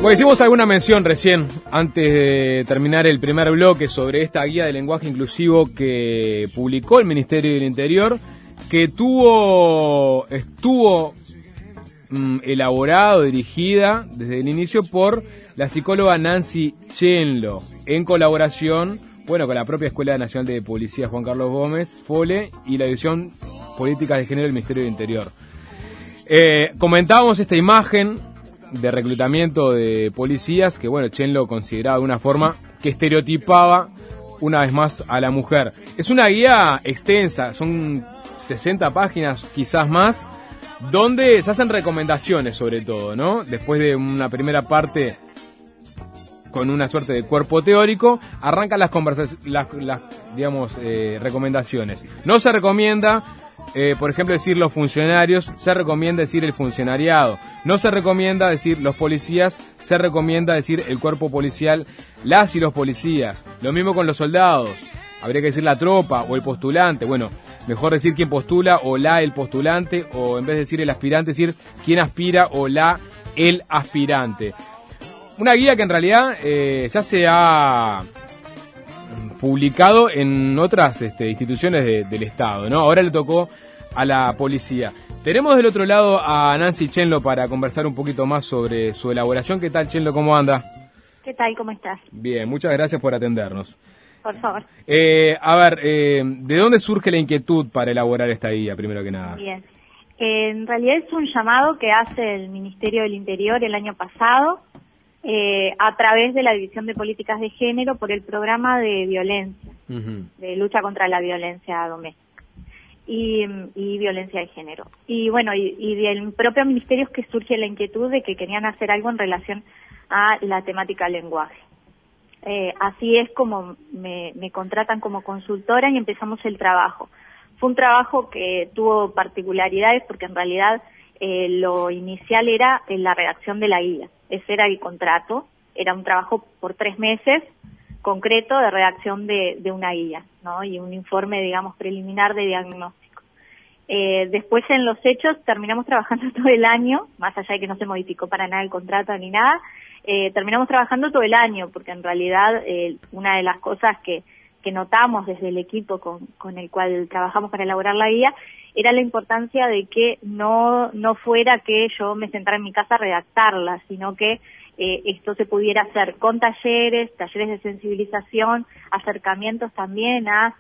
Bueno, hicimos alguna mención recién, antes de terminar el primer bloque, sobre esta guía de lenguaje inclusivo que publicó el Ministerio del Interior, que estuvo elaborado, dirigida desde el inicio por la psicóloga Nancy Chenlo, en colaboración, bueno, con la propia Escuela Nacional de Policía Juan Carlos Gómez, FOLE, y la División Políticas de Género del Ministerio del Interior. Comentábamos esta imagen de reclutamiento de policías que, bueno, Chenlo consideraba de una forma que estereotipaba una vez más a la mujer. Es una guía extensa, son 60 páginas, quizás más, donde se hacen recomendaciones sobre todo, ¿no? Después de una primera parte con una suerte de cuerpo teórico, arrancan las recomendaciones. No se recomienda, por ejemplo, decir los funcionarios, se recomienda decir el funcionariado. No se recomienda decir los policías, se recomienda decir el cuerpo policial, las y los policías. Lo mismo con los soldados, habría que decir la tropa o el postulante. Bueno, mejor decir quién postula o el postulante, o en vez de decir el aspirante, decir quién aspira o el aspirante. Una guía que en realidad ya se ha publicado en otras instituciones del Estado, ¿no? Ahora le tocó a la policía. Tenemos del otro lado a Nancy Chenlo para conversar un poquito más sobre su elaboración. ¿Qué tal, Chenlo? ¿Cómo anda? ¿Qué tal? ¿Cómo estás? Bien, muchas gracias por atendernos. Por favor. ¿De dónde surge la inquietud para elaborar esta guía, primero que nada? Bien. En realidad es un llamado que hace el Ministerio del Interior el año pasado, a través de la División de Políticas de Género por el programa de violencia, de lucha contra la violencia doméstica y violencia de género. Y bueno, y del propio ministerio es que surge la inquietud de que querían hacer algo en relación a la temática lenguaje. Así es como me contratan como consultora y empezamos el trabajo. Fue un trabajo que tuvo particularidades porque en realidad lo inicial era la redacción de la guía. Ese era el contrato, era un trabajo por 3 meses concreto de redacción de una guía, ¿no? Y un informe, digamos, preliminar de diagnóstico. Después en los hechos terminamos trabajando todo el año, más allá de que no se modificó para nada el contrato ni nada, terminamos trabajando todo el año, porque en realidad una de las cosas que notamos desde el equipo con el cual trabajamos para elaborar la guía era la importancia de que no fuera que yo me sentara en mi casa a redactarla, sino que esto se pudiera hacer con talleres de sensibilización, acercamientos también a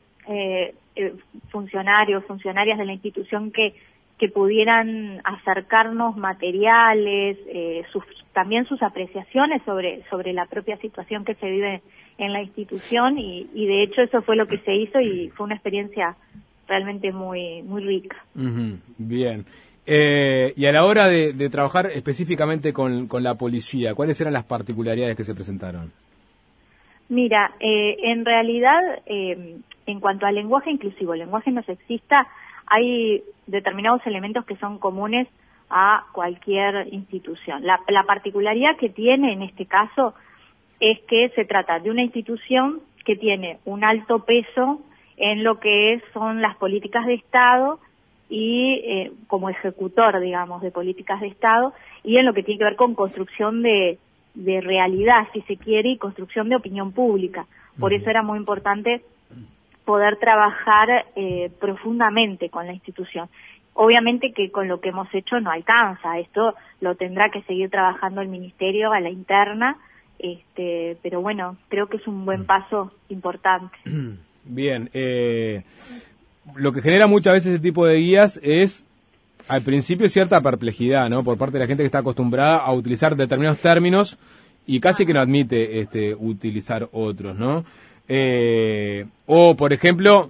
funcionarias de la institución que pudieran acercarnos materiales, también sus apreciaciones sobre la propia situación que se vive en la institución y de hecho eso fue lo que se hizo y fue una experiencia realmente muy muy rica. Bien. Y a la hora de trabajar específicamente con la policía, ¿cuáles eran las particularidades que se presentaron? Mira, en realidad, en cuanto al lenguaje inclusivo, lenguaje no sexista, hay determinados elementos que son comunes a cualquier institución. La particularidad que tiene en este caso es que se trata de una institución que tiene un alto peso en lo que son las políticas de Estado y como ejecutor, digamos, de políticas de Estado y en lo que tiene que ver con construcción de realidad, si se quiere, y construcción de opinión pública. Por eso era muy importante poder trabajar profundamente con la institución. Obviamente que con lo que hemos hecho no alcanza, esto lo tendrá que seguir trabajando el Ministerio a la interna, pero bueno, creo que es un buen paso importante. Bien, lo que genera muchas veces este tipo de guías es, al principio, cierta perplejidad, ¿no? Por parte de la gente que está acostumbrada a utilizar determinados términos y casi que no admite utilizar otros, ¿no? O, por ejemplo,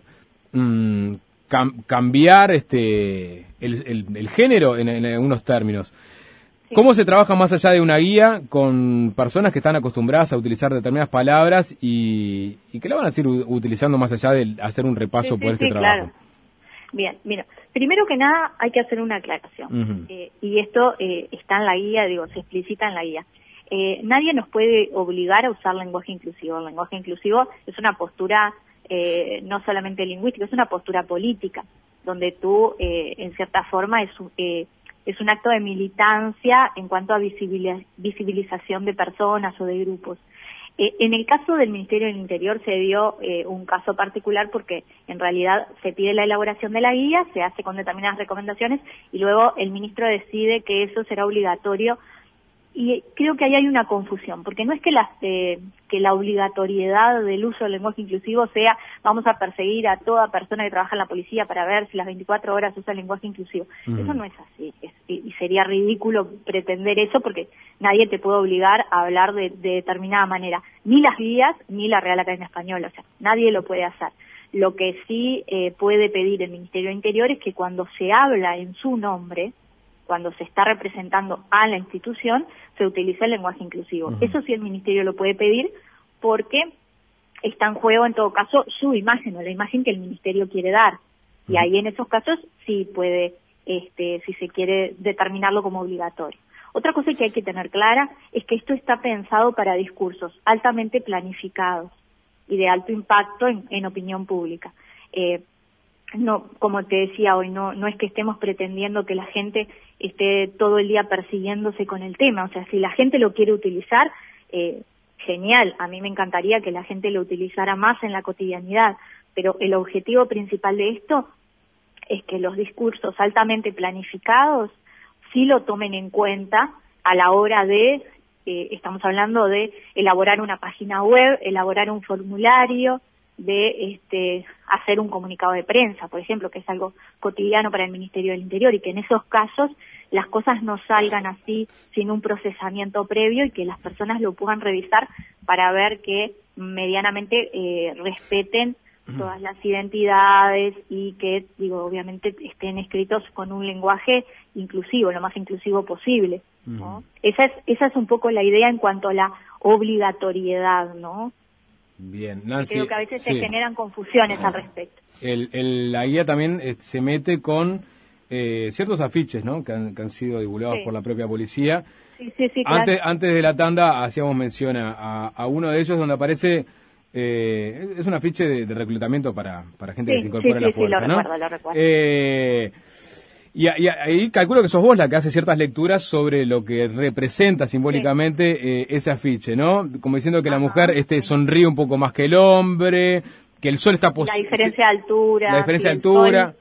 cambiar el género en algunos términos. ¿Cómo se trabaja más allá de una guía con personas que están acostumbradas a utilizar determinadas palabras y que la van a seguir utilizando más allá de hacer un repaso por este trabajo? Claro. Bien, mira, primero que nada hay que hacer una aclaración. Y esto está en la guía, se explicita en la guía. Nadie nos puede obligar a usar lenguaje inclusivo. El lenguaje inclusivo es una postura no solamente lingüística, es una postura política, donde tú, en cierta forma, es un acto de militancia en cuanto a visibilización de personas o de grupos. En el caso del Ministerio del Interior se dio un caso particular porque en realidad se pide la elaboración de la guía, se hace con determinadas recomendaciones y luego el ministro decide que eso será obligatorio. Y creo que ahí hay una confusión, porque no es que la obligatoriedad del uso del lenguaje inclusivo sea vamos a perseguir a toda persona que trabaja en la policía para ver si las 24 horas usa el lenguaje inclusivo. Eso no es así, y sería ridículo pretender eso porque nadie te puede obligar a hablar de determinada manera, ni las guías ni la Real Academia Española, o sea, nadie lo puede hacer. Lo que sí puede pedir el Ministerio de Interior es que cuando se habla en su nombre, cuando se está representando a la institución, se utiliza el lenguaje inclusivo. Eso sí el Ministerio lo puede pedir porque está en juego, en todo caso, su imagen o la imagen que el Ministerio quiere dar. Y ahí en esos casos sí puede, si se quiere, determinarlo como obligatorio. Otra cosa que hay que tener clara es que esto está pensado para discursos altamente planificados y de alto impacto en opinión pública. No, como te decía hoy, no es que estemos pretendiendo que la gente esté todo el día persiguiéndose con el tema. O sea, si la gente lo quiere utilizar, genial. A mí me encantaría que la gente lo utilizara más en la cotidianidad. Pero el objetivo principal de esto es que los discursos altamente planificados sí lo tomen en cuenta a la hora de, estamos hablando de elaborar una página web, elaborar un formulario, de hacer un comunicado de prensa, por ejemplo, que es algo cotidiano para el Ministerio del Interior, y que en esos casos las cosas no salgan así sin un procesamiento previo y que las personas lo puedan revisar para ver que medianamente respeten todas las identidades y que, obviamente estén escritos con un lenguaje inclusivo, lo más inclusivo posible, ¿no? Esa es un poco la idea en cuanto a la obligatoriedad, ¿no? Bien, Nancy. Creo que a veces se generan confusiones al respecto. La guía también se mete con ciertos afiches, ¿no? Que han sido divulgados por la propia policía. Sí, claro. Antes de la tanda hacíamos mención a uno de ellos donde aparece, es un afiche de reclutamiento para gente que se incorpora a la fuerza, ¿no? Lo recuerdo. Y ahí calculo que sos vos la que hace ciertas lecturas sobre lo que representa simbólicamente ese afiche, ¿no? Como diciendo que la mujer sonríe un poco más que el hombre, que el sol está... La diferencia de altura. La diferencia de altura.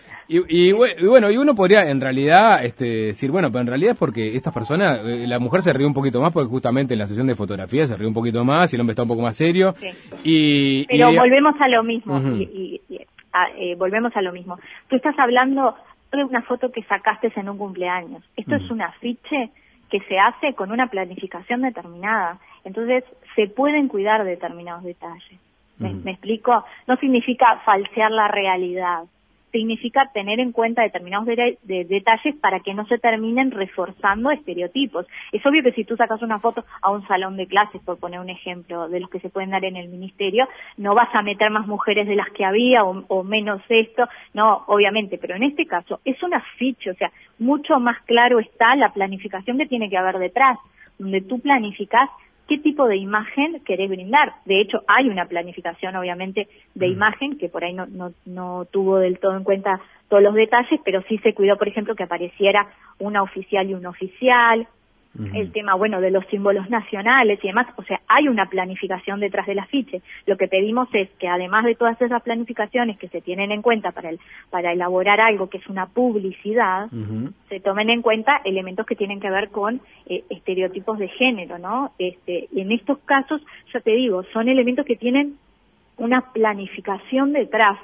Y bueno, y uno podría en realidad decir, bueno, pero en realidad es porque estas personas, la mujer se ríe un poquito más porque justamente en la sesión de fotografía se ríe un poquito más y el hombre está un poco más serio. Sí. Pero volvemos a lo mismo, volvemos a lo mismo. Tú estás hablando de una foto que sacaste en un cumpleaños. Esto es un afiche que se hace con una planificación determinada. Entonces, se pueden cuidar determinados detalles. ¿Me explico? No significa falsear la realidad. Significa tener en cuenta determinados detalles para que no se terminen reforzando estereotipos. Es obvio que si tú sacas una foto a un salón de clases, por poner un ejemplo de los que se pueden dar en el ministerio, no vas a meter más mujeres de las que había o menos esto, no, obviamente, pero en este caso es un afiche, o sea, mucho más claro está la planificación que tiene que haber detrás, donde tú planificás qué tipo de imagen querés brindar. De hecho, hay una planificación, obviamente, de imagen, que por ahí no tuvo del todo en cuenta todos los detalles, pero sí se cuidó, por ejemplo, que apareciera una oficial y un oficial, el tema, de los símbolos nacionales y demás. O sea, hay una planificación detrás del afiche. Lo que pedimos es que, además de todas esas planificaciones que se tienen en cuenta para elaborar algo que es una publicidad, se tomen en cuenta elementos que tienen que ver con estereotipos de género, ¿no? Y en estos casos, ya te digo, son elementos que tienen una planificación detrás.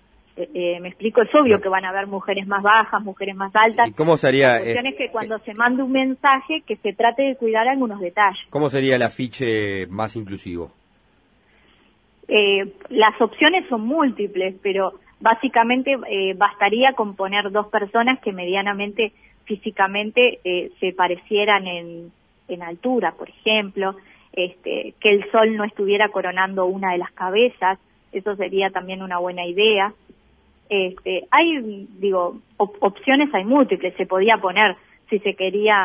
Me explico, es obvio que van a haber mujeres más bajas, mujeres más altas. ¿Y cómo sería? La cuestión es que cuando se mande un mensaje, que se trate de cuidar algunos detalles. ¿Cómo sería el afiche más inclusivo? Las opciones son múltiples, pero básicamente bastaría con poner dos personas que medianamente, físicamente, se parecieran en altura, por ejemplo, que el sol no estuviera coronando una de las cabezas, eso sería también una buena idea. Hay, opciones hay múltiples. Se podía poner, si se quería,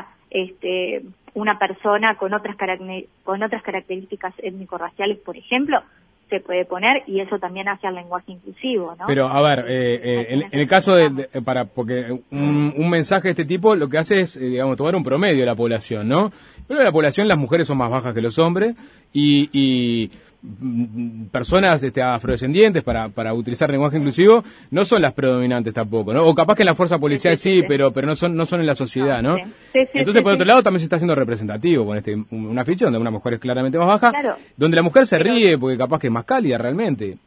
una persona con otras características étnico-raciales, por ejemplo, se puede poner, y eso también hace al lenguaje inclusivo, ¿no? Pero, a ver, en el caso porque un mensaje de este tipo lo que hace es, digamos, tomar un promedio de la población, ¿no? Pero en la población las mujeres son más bajas que los hombres, y personas afrodescendientes, para utilizar lenguaje inclusivo, no son las predominantes tampoco, ¿no? O capaz que en la fuerza policial sí. Pero no son en la sociedad, ¿no? Entonces, por otro lado, también se está haciendo representativo con una ficha donde una mujer es claramente más baja, donde la mujer se ríe porque capaz que es más cálida realmente.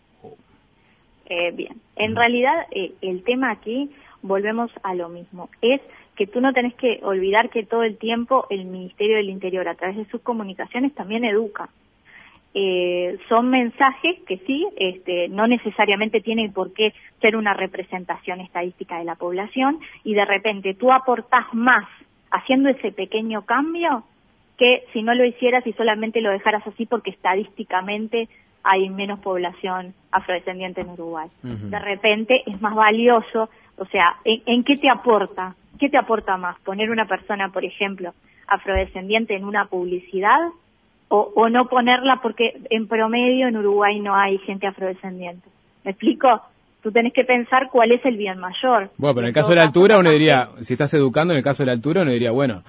Bien, en realidad el tema aquí, volvemos a lo mismo, es que tú no tenés que olvidar que todo el tiempo el Ministerio del Interior, a través de sus comunicaciones, también educa. Son mensajes que sí, no necesariamente tienen por qué ser una representación estadística de la población, y de repente tú aportás más haciendo ese pequeño cambio que si no lo hicieras y solamente lo dejaras así porque estadísticamente hay menos población afrodescendiente en Uruguay. De repente es más valioso, o sea, ¿en qué te aporta? ¿Qué te aporta más? ¿Poner una persona, por ejemplo, afrodescendiente en una publicidad? O no ponerla porque en promedio en Uruguay no hay gente afrodescendiente. ¿Me explico? Tú tenés que pensar cuál es el bien mayor. Bueno, pero en el caso de la altura uno diría, si estás educando, en el caso de la altura uno diría, bueno,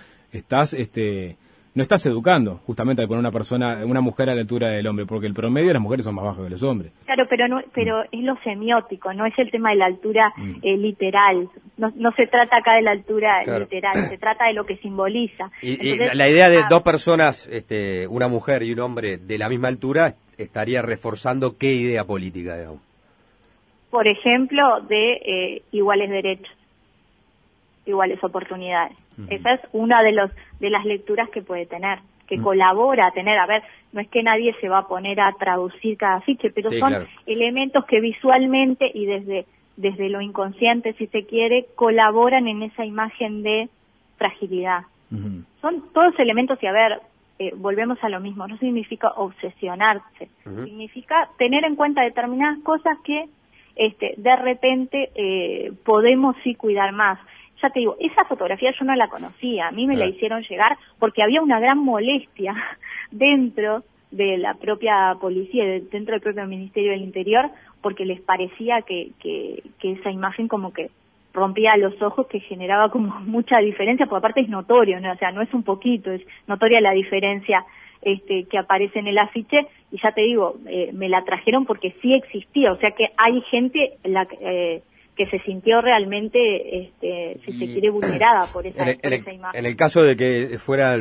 no estás educando justamente al poner una mujer a la altura del hombre, porque el promedio de las mujeres son más bajos que los hombres. Claro, pero es lo semiótico, no es el tema de la altura literal. No se trata acá de la altura literal, se trata de lo que simboliza. Entonces, la idea de dos personas, una mujer y un hombre de la misma altura, estaría reforzando ¿qué idea política, digamos? Por ejemplo, de iguales derechos, iguales oportunidades. Esa es una de las lecturas que puede tener, que colabora a tener. A ver, no es que nadie se va a poner a traducir cada afiche, pero son elementos que visualmente y desde lo inconsciente, si se quiere, colaboran en esa imagen de fragilidad. Son todos elementos, y a ver, volvemos a lo mismo, no significa obsesionarse, significa tener en cuenta determinadas cosas que de repente podemos sí cuidar más. Ya te digo, esa fotografía yo no la conocía, a mí me la hicieron llegar porque había una gran molestia dentro de la propia policía, dentro del propio Ministerio del Interior, porque les parecía que esa imagen como que rompía los ojos, que generaba como mucha diferencia, porque aparte es notorio, ¿no? O sea, no es un poquito, es notoria la diferencia que aparece en el afiche, y ya te digo, me la trajeron porque sí existía, o sea que hay gente que se sintió realmente, si se quiere, vulnerada por esa imagen. En el caso de que fuera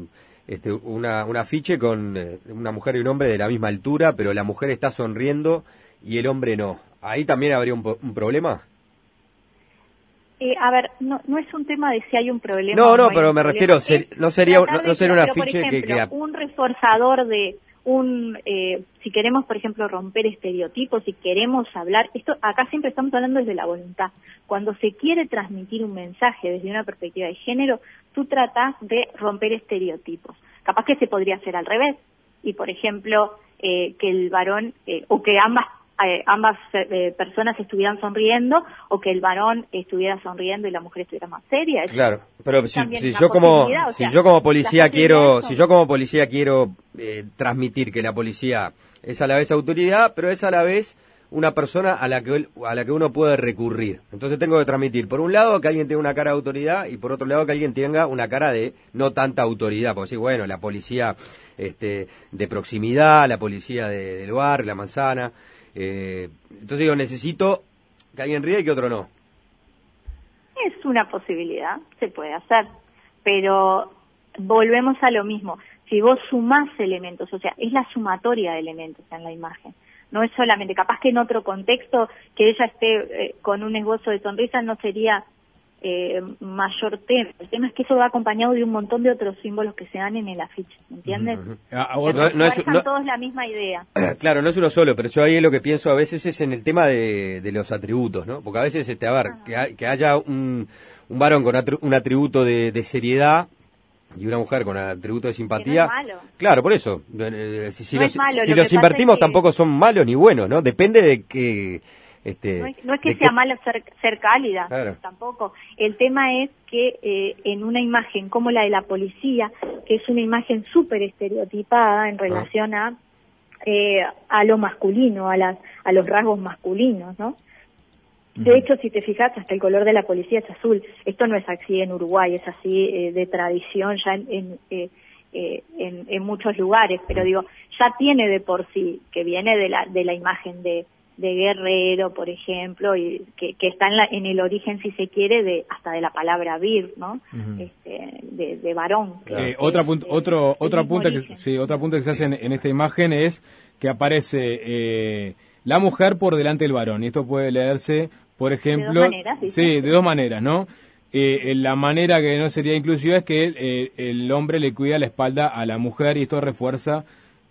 un afiche con una mujer y un hombre de la misma altura, pero la mujer está sonriendo y el hombre no, ¿ahí también habría un problema? A ver, no es un tema de si hay un problema. No, pero me refiero, no sería un afiche por ejemplo, un reforzador de si queremos, por ejemplo, romper estereotipos, si queremos hablar, acá siempre estamos hablando desde la voluntad. Cuando se quiere transmitir un mensaje desde una perspectiva de género, tú tratás de romper estereotipos. Capaz que se podría hacer al revés, y por ejemplo, que el varón, o que ambas personas estuvieran sonriendo, o que el varón estuviera sonriendo y la mujer estuviera más seria. Claro, pero si yo como policía quiero transmitir que la policía es a la vez autoridad, pero es a la vez una persona a la que uno puede recurrir. Entonces tengo que transmitir, por un lado, que alguien tenga una cara de autoridad, y por otro lado, que alguien tenga una cara de no tanta autoridad. Porque sí, bueno, la policía de proximidad, la policía del barrio, la manzana. Entonces digo, necesito que alguien ríe y que otro no. Es una posibilidad, se puede hacer, pero volvemos a lo mismo. Si vos sumás elementos, o sea, es la sumatoria de elementos en la imagen, no es solamente, capaz que en otro contexto que ella esté con un esbozo de sonrisa no sería mayor tema. El tema es que eso va acompañado de un montón de otros símbolos que se dan en el afiche, ¿entiendes? No todos la misma idea. Claro, no es uno solo, pero yo ahí lo que pienso a veces es en el tema de los atributos, ¿no? Porque a veces, que haya un varón con un atributo de seriedad y una mujer con atributo de simpatía. No es malo. Claro, por eso. Si los invertimos tampoco son malos ni buenos, ¿no? Depende de que... no es que sea malo ser cálida, claro. Tampoco. El tema es que en una imagen como la de la policía, que es una imagen súper estereotipada en relación a a lo masculino, a los rasgos masculinos, ¿no? De hecho, si te fijas, hasta el color de la policía es azul. Esto no es así en Uruguay, es así de tradición ya en muchos lugares, pero digo, ya tiene de por sí, que viene de la imagen de guerrero, por ejemplo, y que está en el origen, si se quiere, hasta de la palabra vir, ¿no? De varón. Otra punta que se hace en esta imagen es que aparece la mujer por delante del varón, y esto puede leerse, por ejemplo, de dos maneras, de dos maneras, ¿no? La manera que no sería inclusiva es que el hombre le cuida la espalda a la mujer, y esto se refuerza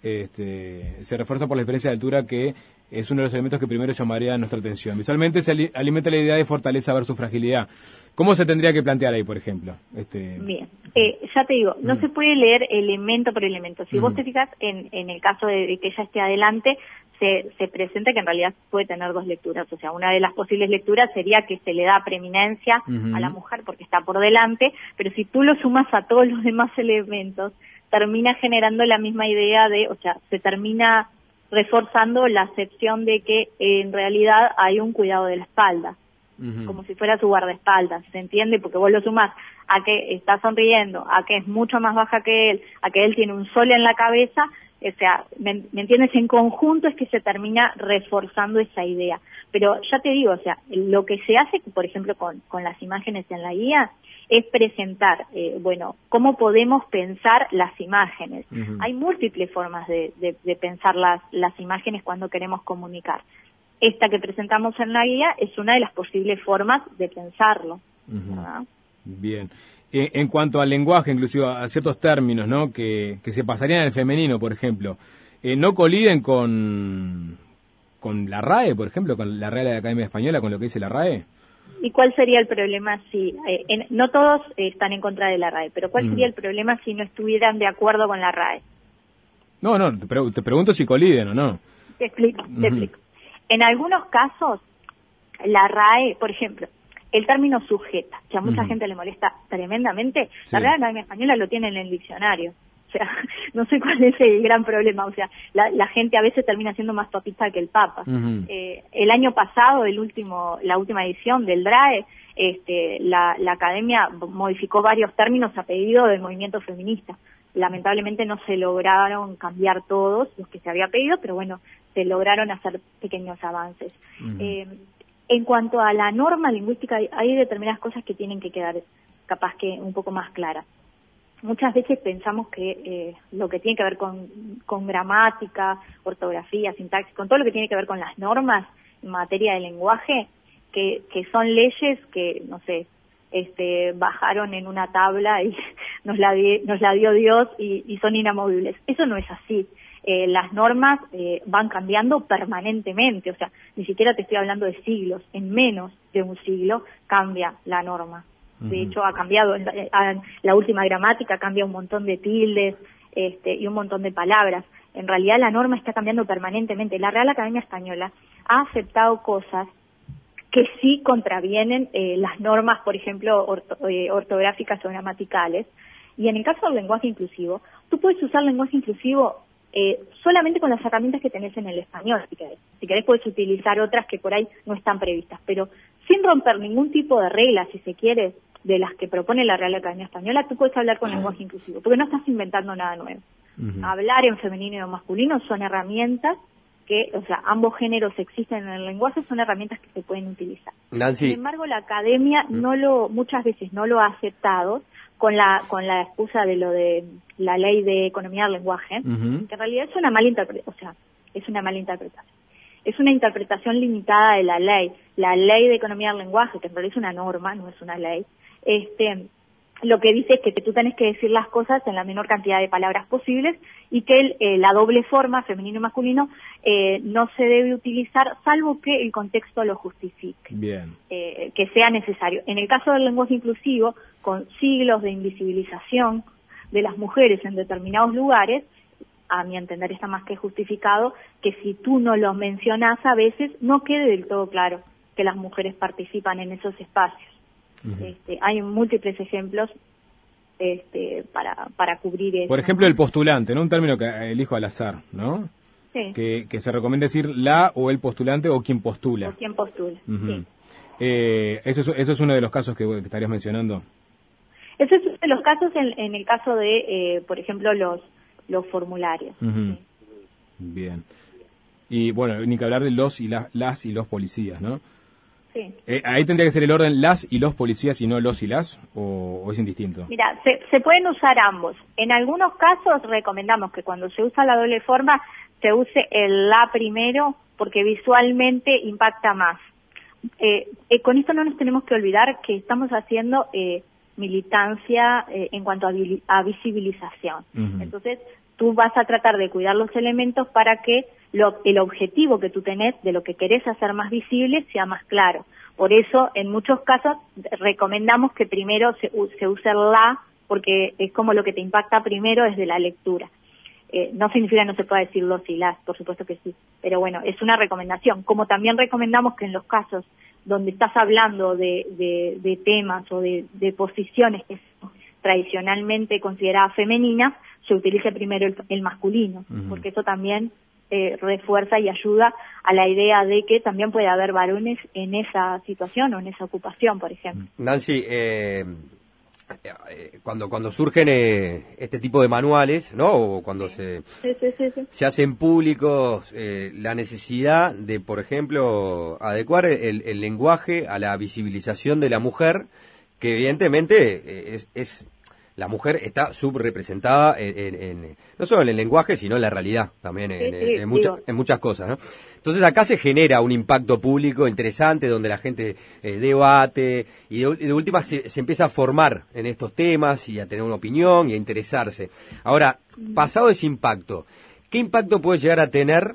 por la diferencia de altura, que es uno de los elementos que primero llamaría nuestra atención. Visualmente se alimenta la idea de fortaleza versus fragilidad. ¿Cómo se tendría que plantear ahí, por ejemplo? Bien, ya te digo, no se puede leer elemento por elemento. Si vos te fijas en el caso de que ella esté adelante, se presenta que en realidad puede tener dos lecturas. O sea, una de las posibles lecturas sería que se le da preeminencia a la mujer porque está por delante, pero si tú lo sumas a todos los demás elementos, termina generando la misma idea o sea, se termina reforzando la acepción de que en realidad hay un cuidado de la espalda, como si fuera su guardaespaldas, ¿se entiende? Porque vos lo sumás a que está sonriendo, a que es mucho más baja que él, a que él tiene un sol en la cabeza. O sea, ¿me entiendes? En conjunto es que se termina reforzando esa idea. Pero ya te digo, o sea, lo que se hace, por ejemplo, con las imágenes en la guía, es presentar, cómo podemos pensar las imágenes. Hay múltiples formas de pensar las imágenes cuando queremos comunicar. Esta que presentamos en la guía es una de las posibles formas de pensarlo, ¿verdad? Bien. En cuanto al lenguaje, inclusive a ciertos términos, ¿no?, que se pasarían al femenino, por ejemplo, ¿no coliden con la RAE, por ejemplo, con la Real Academia Española, con lo que dice la RAE? ¿Y cuál sería el problema si, no todos están en contra de la RAE, pero cuál sería el problema si no estuvieran de acuerdo con la RAE? No, te pregunto si coliden o no. Te explico. En algunos casos, la RAE, por ejemplo, el término sujeta, que a mucha gente le molesta tremendamente, la Real Academia Española lo tiene en el diccionario. O sea, no sé cuál es el gran problema. O sea, la gente a veces termina siendo más papista que el Papa. El año pasado, la última edición del DRAE, la Academia modificó varios términos a pedido del movimiento feminista. Lamentablemente no se lograron cambiar todos los que se había pedido, pero bueno, se lograron hacer pequeños avances. En cuanto a la norma lingüística, hay determinadas cosas que tienen que quedar capaz que un poco más claras. Muchas veces pensamos que lo que tiene que ver con gramática, ortografía, sintaxis, con todo lo que tiene que ver con las normas en materia de lenguaje, que son leyes que, no sé, bajaron en una tabla y nos la dio Dios y son inamovibles. Eso no es así. Las normas van cambiando permanentemente, o sea, ni siquiera te estoy hablando de siglos, en menos de un siglo cambia la norma. De hecho, ha cambiado, la última gramática cambia un montón de tildes y un montón de palabras. En realidad la norma está cambiando permanentemente. La Real Academia Española ha aceptado cosas que sí contravienen las normas, por ejemplo, ortográficas o gramaticales. Y en el caso del lenguaje inclusivo, tú puedes usar lenguaje inclusivo solamente con las herramientas que tenés en el español, si querés. Si querés puedes utilizar otras que por ahí no están previstas, pero sin romper ningún tipo de reglas, si se quiere, de las que propone la Real Academia Española, tú puedes hablar con lenguaje inclusivo, porque no estás inventando nada nuevo. Hablar en femenino y en masculino son herramientas que, o sea, ambos géneros existen en el lenguaje, son herramientas que se pueden utilizar. Nancy. Sin embargo, la academia muchas veces no lo ha aceptado con la excusa de lo de la ley de economía del lenguaje, que en realidad es una mala interpretación. Es una interpretación limitada de la ley de economía del lenguaje, que en realidad es una norma, no es una ley. Lo que dice es que tú tenés que decir las cosas en la menor cantidad de palabras posibles y que la doble forma, femenino y masculino, no se debe utilizar salvo que el contexto lo justifique. Bien. Que sea necesario. En el caso del lenguaje inclusivo, con siglos de invisibilización de las mujeres en determinados lugares, a mi entender está más que justificado que si tú no lo mencionas a veces no quede del todo claro que las mujeres participan en esos espacios. Hay múltiples ejemplos para cubrir eso. Por ejemplo, el postulante, ¿no? Un término que elijo al azar, ¿no? Sí. Que se recomienda decir la o el postulante o quien postula. O quien postula, sí. Eso es uno de los casos que estarías mencionando. Ese es uno de los casos en el caso de, por ejemplo, los formularios. Sí. Bien. Y bueno, ni que hablar de los y las y los policías, ¿no? Sí. Ahí tendría que ser el orden las y los policías y no los y las, o es indistinto. Mira, se pueden usar ambos. En algunos casos recomendamos que cuando se usa la doble forma se use el la primero porque visualmente impacta más. Con esto no nos tenemos que olvidar que estamos haciendo militancia en cuanto a visibilización. Entonces, tú vas a tratar de cuidar los elementos para que el objetivo que tú tenés de lo que querés hacer más visible sea más claro. Por eso, en muchos casos, recomendamos que primero se use el la, porque es como lo que te impacta primero desde la lectura. No significa que no se pueda decir los y las, por supuesto que sí, pero bueno, es una recomendación. Como también recomendamos que en los casos donde estás hablando de temas o de posiciones que son tradicionalmente consideradas femeninas, se utilice primero el masculino, porque eso también refuerza y ayuda a la idea de que también puede haber varones en esa situación o en esa ocupación, por ejemplo. Nancy, cuando surgen este tipo de manuales, ¿no? O cuando se hacen públicos, la necesidad de, por ejemplo, adecuar el lenguaje a la visibilización de la mujer, que evidentemente la mujer está subrepresentada no solo en el lenguaje, sino en la realidad, también en muchas cosas, ¿no? Entonces acá se genera un impacto público interesante donde la gente debate y de última se empieza a formar en estos temas y a tener una opinión y a interesarse. Ahora, pasado ese impacto, ¿qué impacto puede llegar a tener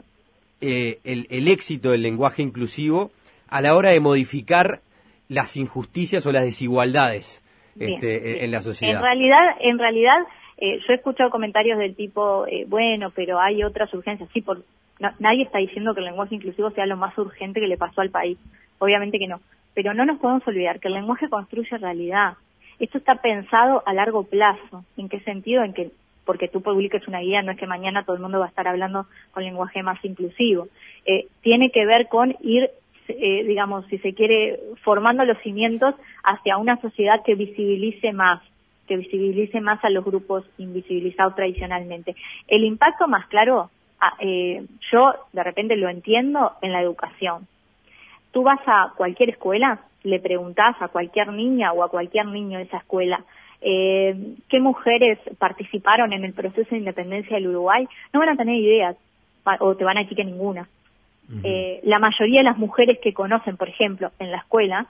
el éxito del lenguaje inclusivo a la hora de modificar las injusticias o las desigualdades en la sociedad? En realidad yo he escuchado comentarios del tipo, bueno, pero hay otras urgencias. Sí, nadie está diciendo que el lenguaje inclusivo sea lo más urgente que le pasó al país. Obviamente que no. Pero no nos podemos olvidar que el lenguaje construye realidad. Esto está pensado a largo plazo. ¿En qué sentido? En que porque tú publiques una guía no es que mañana todo el mundo va a estar hablando con lenguaje más inclusivo. Tiene que ver con ir digamos, si se quiere, formando los cimientos hacia una sociedad que visibilice más a los grupos invisibilizados tradicionalmente. El impacto más claro, yo de repente lo entiendo en la educación. Tú vas a cualquier escuela, le preguntás a cualquier niña o a cualquier niño de esa escuela, ¿qué mujeres participaron en el proceso de independencia del Uruguay? No van a tener ideas, o te van a decir que ninguna. La mayoría de las mujeres que conocen, por ejemplo, en la escuela,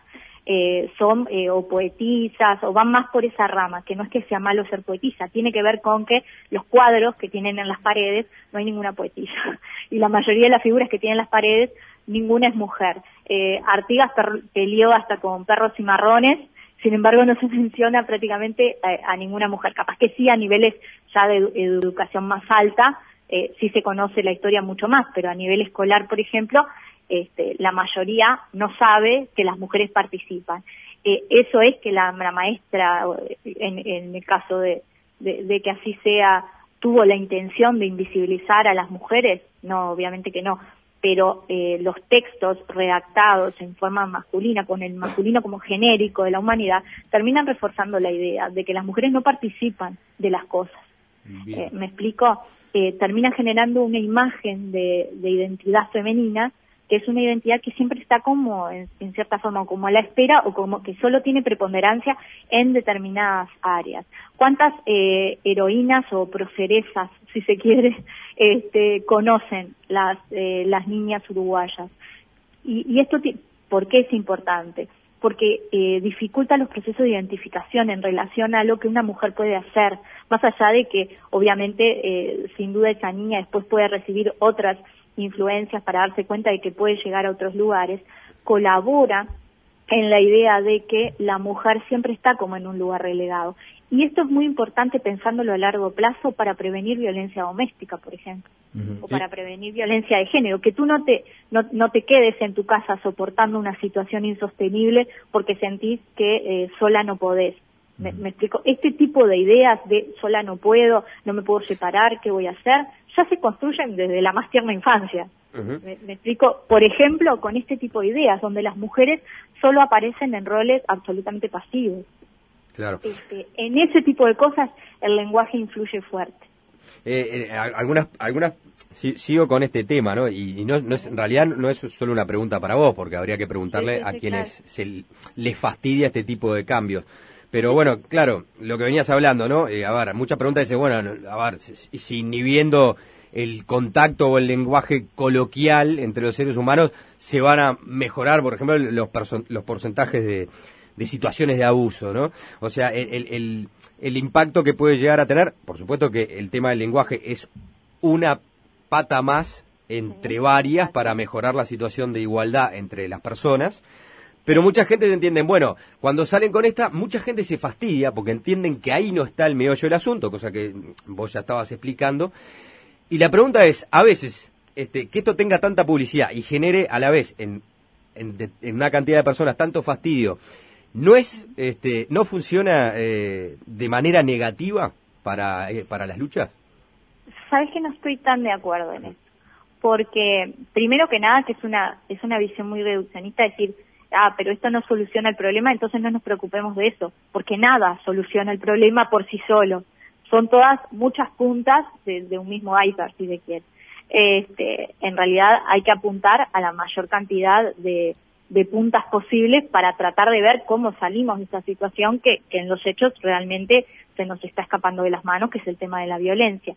son o poetisas o van más por esa rama, que no es que sea malo ser poetisa, tiene que ver con que los cuadros que tienen en las paredes no hay ninguna poetisa y la mayoría de las figuras que tienen en las paredes ninguna es mujer. Artigas peleó hasta con Perros y Marrones, sin embargo no se menciona prácticamente a ninguna mujer, capaz que sí a niveles ya de educación más alta, sí se conoce la historia mucho más, pero a nivel escolar, por ejemplo, la mayoría no sabe que las mujeres participan. Eso es que la maestra, en el caso de que así sea, tuvo la intención de invisibilizar a las mujeres, no, obviamente que no, pero los textos redactados en forma masculina, con el masculino como genérico de la humanidad, terminan reforzando la idea de que las mujeres no participan de las cosas. ¿Me explico? Termina generando una imagen de identidad femenina, que es una identidad que siempre está como, en cierta forma, como a la espera o como que solo tiene preponderancia en determinadas áreas. ¿Cuántas heroínas o procerezas, si se quiere, conocen las niñas uruguayas? Y esto, ¿por qué es importante? Porque dificulta los procesos de identificación en relación a lo que una mujer puede hacer, más allá de que obviamente sin duda esa niña después puede recibir otras influencias para darse cuenta de que puede llegar a otros lugares, colabora en la idea de que la mujer siempre está como en un lugar relegado. Y esto es muy importante pensándolo a largo plazo para prevenir violencia doméstica, por ejemplo, o para prevenir violencia de género, que tú no te quedes en tu casa soportando una situación insostenible porque sentís que sola no podés. ¿Me explico? Este tipo de ideas de sola no puedo, no me puedo separar, ¿qué voy a hacer? ya se construyen desde la más tierna infancia. Me explico, por ejemplo, con este tipo de ideas, donde las mujeres solo aparecen en roles absolutamente pasivos. Claro. En ese tipo de cosas el lenguaje influye fuerte. Algunas sigo con este tema, ¿no? Y no es, en realidad no es solo una pregunta para vos, porque habría que preguntarle a quienes les fastidia este tipo de cambios. Pero bueno, claro, lo que venías hablando, ¿no? A ver, muchas preguntas dicen, bueno, a ver, si inhibiendo el contacto o el lenguaje coloquial entre los seres humanos se van a mejorar, por ejemplo, los porcentajes de situaciones de abuso, ¿no? O sea, el impacto que puede llegar a tener, por supuesto que el tema del lenguaje es una pata más entre varias para mejorar la situación de igualdad entre las personas, pero mucha gente entiende, bueno, cuando salen con esta, mucha gente se fastidia porque entienden que ahí no está el meollo del asunto, cosa que vos ya estabas explicando. Y la pregunta es, a veces, que esto tenga tanta publicidad y genere a la vez en una cantidad de personas tanto fastidio, ¿no funciona de manera negativa para las luchas? Sabes que no estoy tan de acuerdo en eso, porque primero que nada que es una visión muy reduccionista, decir, pero esto no soluciona el problema, entonces no nos preocupemos de eso, porque nada soluciona el problema por sí solo. Son todas muchas puntas de un mismo iceberg, si se quiere. En realidad hay que apuntar a la mayor cantidad de puntas posibles para tratar de ver cómo salimos de esta situación que en los hechos realmente se nos está escapando de las manos, que es el tema de la violencia.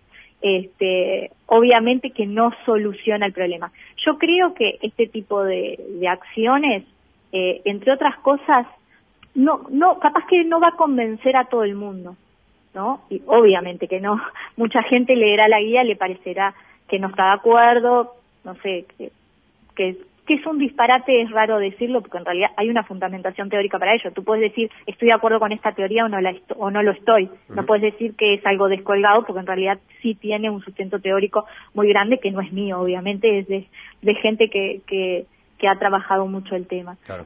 Obviamente que no soluciona el problema. Yo creo que este tipo de acciones, entre otras cosas, capaz que no va a convencer a todo el mundo, ¿no? Y obviamente que no. Mucha gente leerá la guía, le parecerá que no está de acuerdo, no sé, que es un disparate, es raro decirlo, porque en realidad hay una fundamentación teórica para ello. Tú puedes decir, estoy de acuerdo con esta teoría o no lo estoy. No puedes decir que es algo descolgado, porque en realidad sí tiene un sustento teórico muy grande, que no es mío, obviamente, es de gente que ha trabajado mucho el tema. Claro.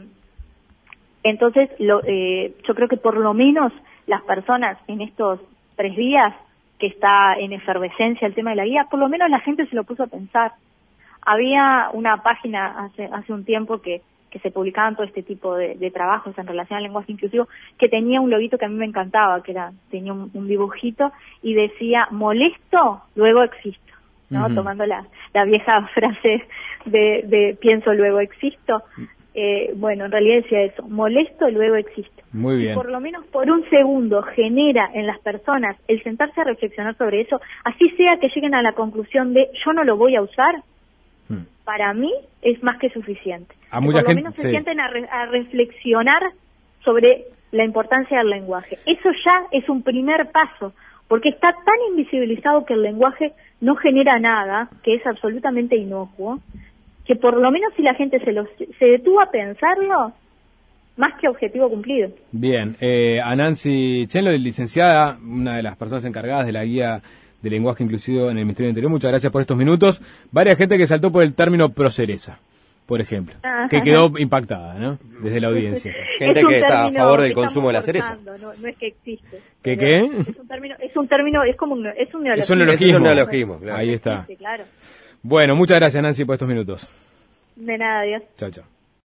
Entonces, yo creo que por lo menos las personas en estos 3 días que está en efervescencia el tema de la guía, por lo menos la gente se lo puso a pensar. Había una página hace un tiempo que se publicaban todo este tipo de trabajos en relación al lenguaje inclusivo, que tenía un loguito que a mí me encantaba, tenía un dibujito y decía, molesto, luego existo, ¿no? Tomando la vieja frase de pienso, luego existo. Bueno, en realidad decía eso, molesto, luego existo. Muy bien. Y por lo menos por un segundo genera en las personas el sentarse a reflexionar sobre eso, así sea que lleguen a la conclusión de yo no lo voy a usar, para mí es más que suficiente. A mucha por lo menos se sienten a reflexionar sobre la importancia del lenguaje. Eso ya es un primer paso, porque está tan invisibilizado que el lenguaje no genera nada, que es absolutamente inocuo, que por lo menos si la gente se detuvo a pensarlo, más que objetivo cumplido. Bien, a Nancy Chenlo, licenciada, una de las personas encargadas de la guía de lenguaje inclusivo en el Ministerio del Interior, muchas gracias por estos minutos. Varias gente que saltó por el término procereza, por ejemplo, que quedó impactada, ¿no? Desde la audiencia. Gente que está a favor del consumo de la cereza. No es que existe. ¿Qué? Es un término, es un neologismo. Es un neologismo, claro. Ahí está. Sí, claro. Bueno, muchas gracias, Nancy, por estos minutos. De nada, adiós. Chao, chao.